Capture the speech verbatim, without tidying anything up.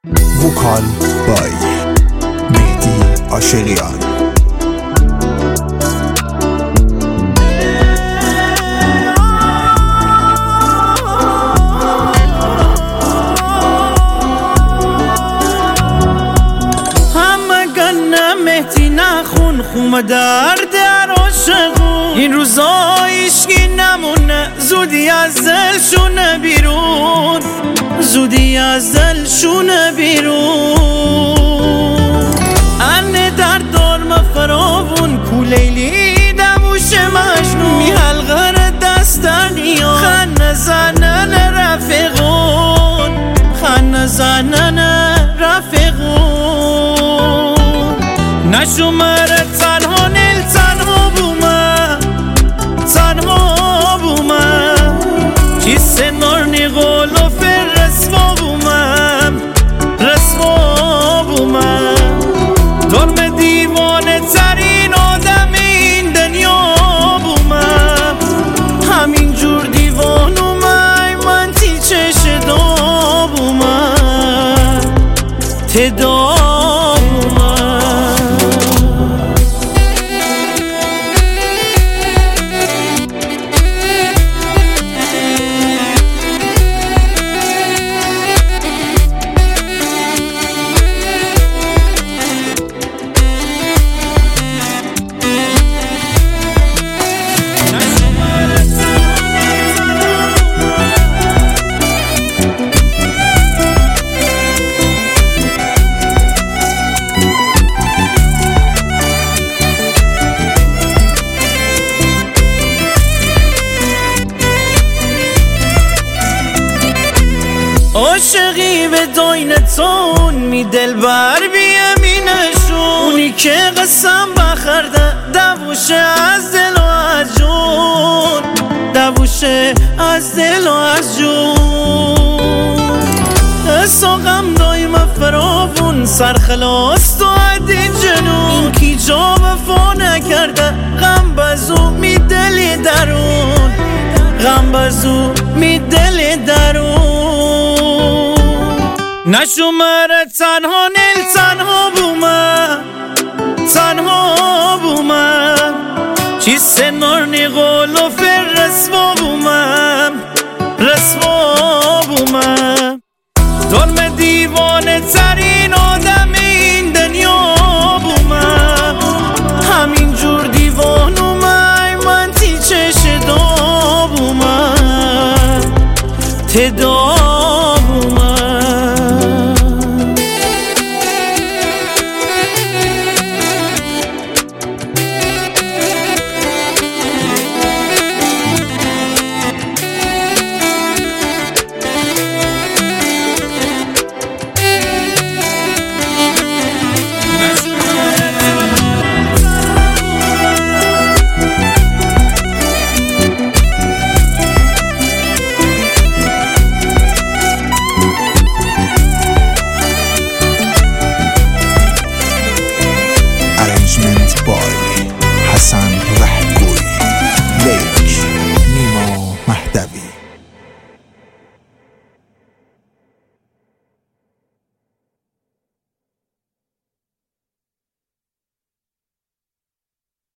وکال بای مهدی عاشقیان. مهدی نخون خوم درد عاشقون، این روزا ایشکی نمونه، زودی از دلشونه بیرون، زودی از دلشونه بیرون. انه در دارم فراون کو لیلی دموش مجنون، می حلقه دست در نیان، خن زنن رفقون، خن زنن رفقون. نشمره تنها نیل تنها بومم، تنها بومم، چی سنار نیغول و فر رسوا بومم، رسوا بومم. درم دیوانه ترین آدم این دنیا بومم، همین جور دیوان اومای من تی چش دا بومم، تدا عاشقی به داینتون می دل بر بیمینشون، اونی که قسم بخرده دووشه از دل و از جون، دووشه از دل و از جون. ساقم دایم فراون سرخلاست و عدین جنون، این کی جا وفا نکرده غم بزو می دل درون، غم بزو می دل درون. نشمره تنها نیل تنها بومم، تنها بومم، چی سنار نیغول و فر رسوا بومم، رسوا بومم. درم دیوانه ترین آدم